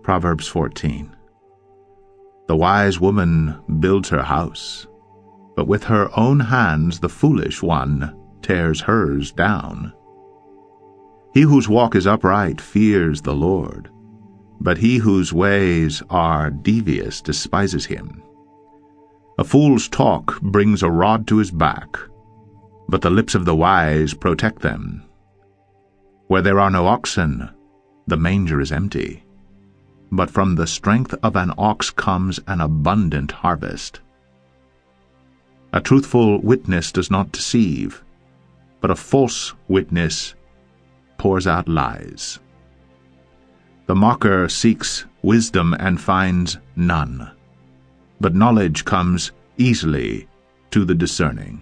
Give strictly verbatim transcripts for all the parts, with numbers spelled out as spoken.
Proverbs fourteen. The wise woman builds her house, but with her own hands the foolish one tears hers down. He whose walk is upright fears the Lord, but he whose ways are devious despises him. A fool's talk brings a rod to his back, but the lips of the wise protect them. Where there are no oxen, the manger is empty, but from the strength of an ox comes an abundant harvest. A truthful witness does not deceive, but a false witness pours out lies. The mocker seeks wisdom and finds none, but knowledge comes easily to the discerning.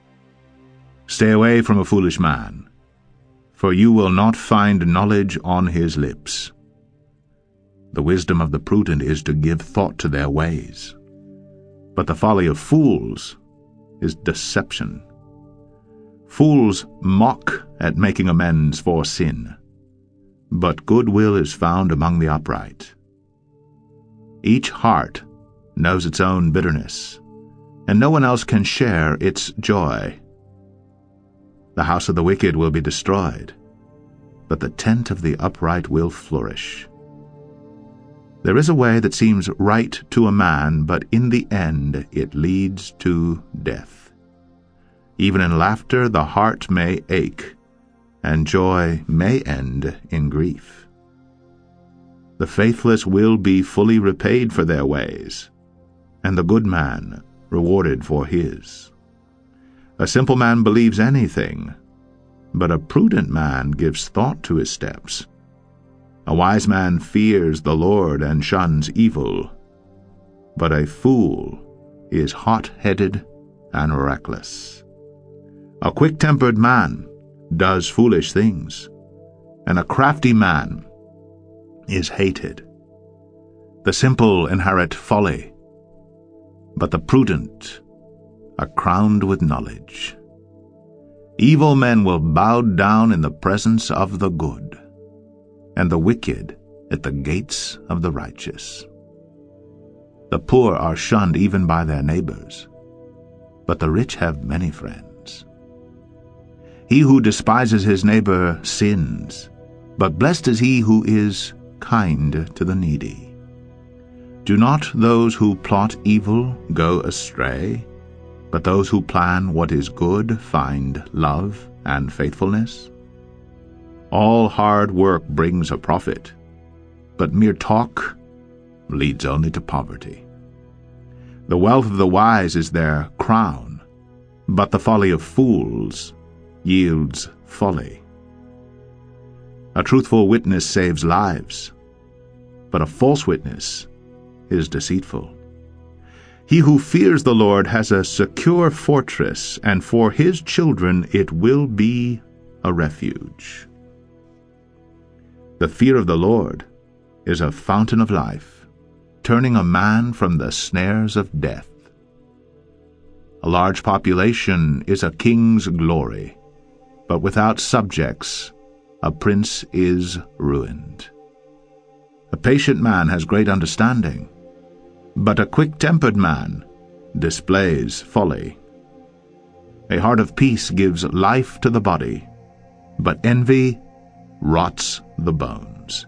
Stay away from a foolish man, for you will not find knowledge on his lips. The wisdom of the prudent is to give thought to their ways, but the folly of fools is deception. Fools mock at making amends for sin, but goodwill is found among the upright. Each heart knows its own bitterness, and no one else can share its joy. The house of the wicked will be destroyed, but the tent of the upright will flourish. There is a way that seems right to a man, but in the end it leads to death. Even in laughter the heart may ache, and joy may end in grief. The faithless will be fully repaid for their ways, and the good man rewarded for his. A simple man believes anything, but a prudent man gives thought to his steps. A wise man fears the Lord and shuns evil, but a fool is hot-headed and reckless. A quick-tempered man does foolish things, and a crafty man is hated. The simple inherit folly, but the prudent are crowned with knowledge. Evil men will bow down in the presence of the good, and the wicked at the gates of the righteous. The poor are shunned even by their neighbors, but the rich have many friends. He who despises his neighbor sins, but blessed is he who is kind to the needy. Do not those who plot evil go astray, but those who plan what is good find love and faithfulness? All hard work brings a profit, but mere talk leads only to poverty. The wealth of the wise is their crown, but the folly of fools yields folly. A truthful witness saves lives, but a false witness is deceitful. He who fears the Lord has a secure fortress, and for his children it will be a refuge. The fear of the Lord is a fountain of life, turning a man from the snares of death. A large population is a king's glory, but without subjects a prince is ruined. A patient man has great understanding, but a quick-tempered man displays folly. A heart of peace gives life to the body, but envy rots the bones.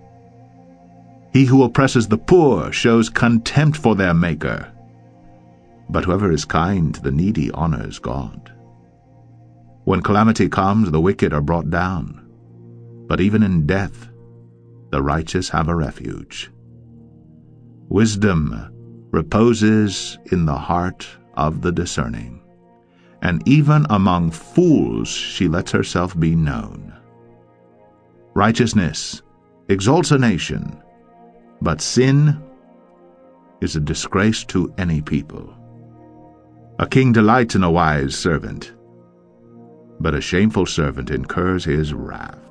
He who oppresses the poor shows contempt for their Maker, but whoever is kind to the needy honors God. When calamity comes, the wicked are brought down, but even in death the righteous have a refuge. Wisdom reposes in the heart of the discerning, and even among fools she lets herself be known. Righteousness exalts a nation, but sin is a disgrace to any people. A king delights in a wise servant, but a shameful servant incurs his wrath.